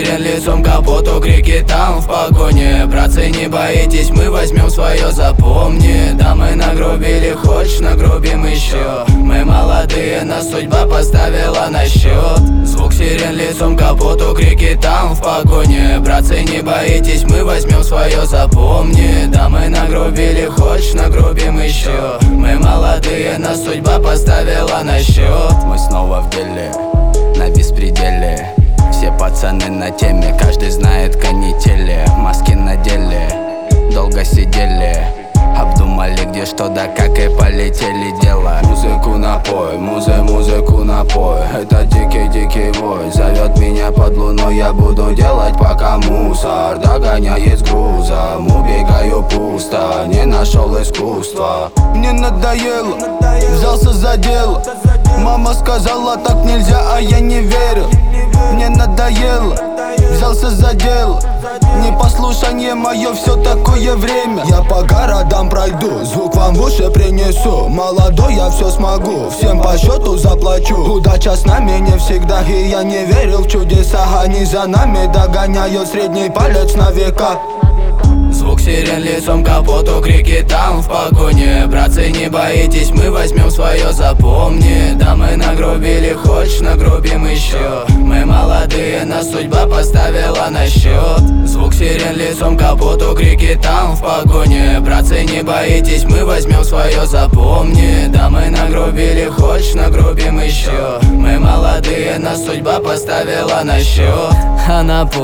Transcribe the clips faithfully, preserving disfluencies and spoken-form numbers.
сирен лицом к капоту, крики там в погоне. Братцы, не боитесь, мы возьмем свое, запомни. Да, мы нагрубили, хочешь, нагрубим еще. Мы молодые, нас судьба поставила на счет. Звук сирен лицом к капоту, крики там в погоне. Братцы, не боитесь, мы возьмем свое, запомни. Да, мы нагрубили, хочешь, нагрубим еще. Мы молодые, нас судьба поставила на счет. Мы снова в деле, на беспределе. Все пацаны на теме, каждый знает канители. Маски надели, долго сидели, обдумали где что да как и полетели дела. Музыку напой, музе, музыку напой. Это дикий-дикий вой, зовет меня под луной. Я буду делать пока мусор догоняет с грузом. Убегаю пусто, не нашел искусства. Мне надоело, взялся за дело. Мама сказала так нельзя, а я не верил. Мне надоело, взялся за дело. Непослушание мое, все такое время. Я по городам пройду, звук вам в уши принесу. Молодой, я все смогу, всем по счету заплачу. Удача с нами не всегда, и я не верил в чудеса. Они за нами догоняют средний палец на века. Звук сирен лицом к капоту, крики там в погоне. Братцы, не боитесь, мы возьмем свое, запомни. Да, мы нагрубили, хочешь, нагрубим еще. Мы молодые, нас судьба поставила на счет. Звук сирен лицом к капоту, крики там в погоне. Братцы, не боитесь, мы возьмем свое, запомни. Да, мы нагрубили, хочешь, нагрубим еще. Мы молодые, нас судьба поставила на счет. А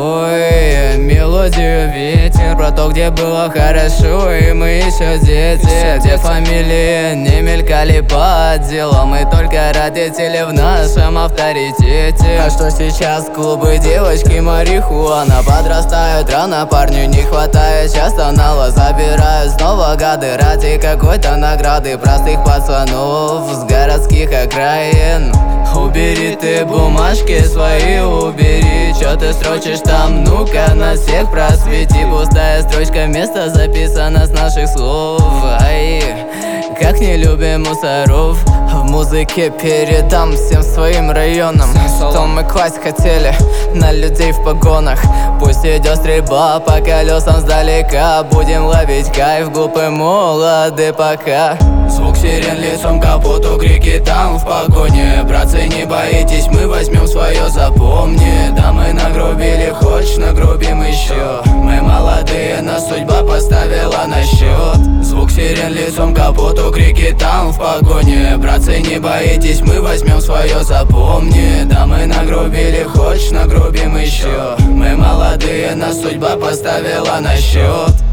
напой мелодию ветер, про то, где было хорошо, и мы еще дети. Где фамилии не мелькали по делам, мы только родители в нашем авторитете. А что сейчас клубы, девочки, марихуана? Подрастают рано, парню не хватает часто нала. Забирают снова гады ради какой-то награды. Простых пацанов с городских окраин. Убери ты бумажки свои, убери. Чё ты строчишь там, ну-ка на всех просвети. Пустая строчка, место записано с наших слов. Ай, как не любим мусоров. В музыке передам всем своим районам, что мы класть хотели на людей в погонах. Пусть идет стрельба по колесам сдалека. Будем ловить кайф, глупы молоды пока. Звук сирен лицом к капоту, крики там в погоне. Братцы, не боитесь, мы возьмем свое, запомни. Да, мы нагрубили, хочешь, нагрубим еще. Мы молодые, нас судьба поставила на счет. Звук сирен лицом к капоту, крики там в погоне. Братцы, не боитесь, мы возьмем свое, запомни. Да, мы нагрубили, хочешь, нагрубим еще. Мы молодые, нас судьба поставила на счет.